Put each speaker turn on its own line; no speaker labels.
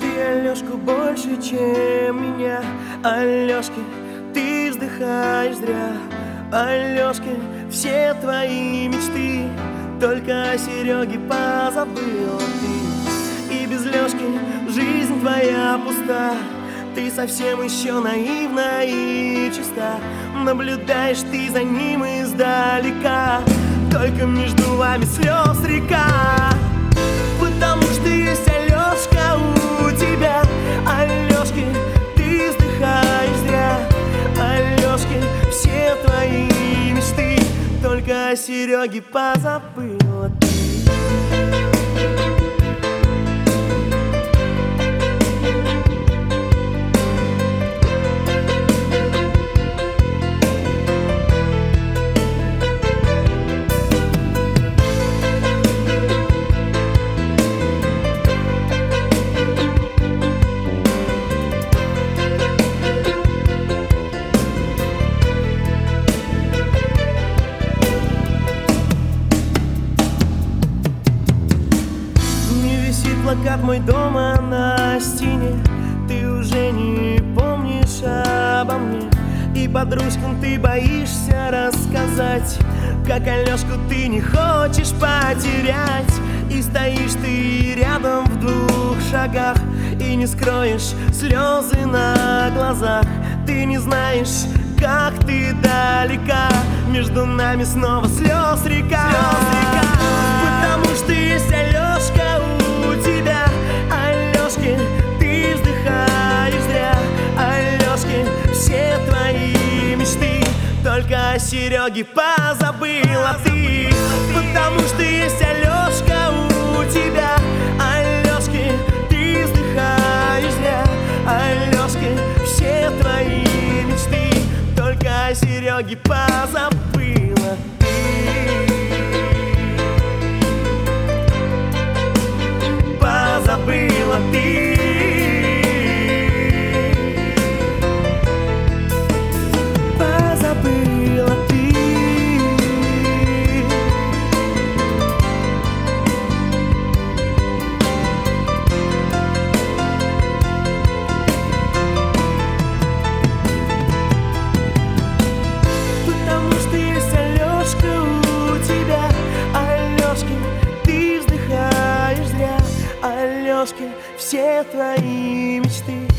ты Алёшку больше, чем меня. Алёшки, ты вздыхаешь зря. Алёшки, все твои мечты только о Серёге позабыла ты. И без Лёшки жизнь твоя пуста. Ты совсем еще наивна и чиста. Наблюдаешь ты за ним издалека. Только между вами слез река. Потому что есть Алёшка у тебя. Алёшки, ты вздыхаешь зря. Алёшки, все твои мечты только о Серёге позабыла ты. Плакат мой дома на стене. Ты уже не помнишь обо мне. И подружкам ты боишься рассказать, как Алёшку ты не хочешь потерять. И стоишь ты рядом в 2 шагах и не скроешь слезы на глазах. Ты не знаешь, как ты далека. Между нами снова слез река. Потому что есть Алёшка у тебя. Алёшки, ты вздыхаешь зря. Алёшки, все твои мечты только о Серёге позабыла ты. Потому что есть Алёшка у тебя. Алёшки, ты вздыхаешь зря. Алёшки, все твои мечты только о Серёге позабыла ты. Позабыла ты. Позабыла ты. Потому что есть Алёшка у тебя. Алёшки, ты вздыхаешь зря. Алёшки, все твои мечты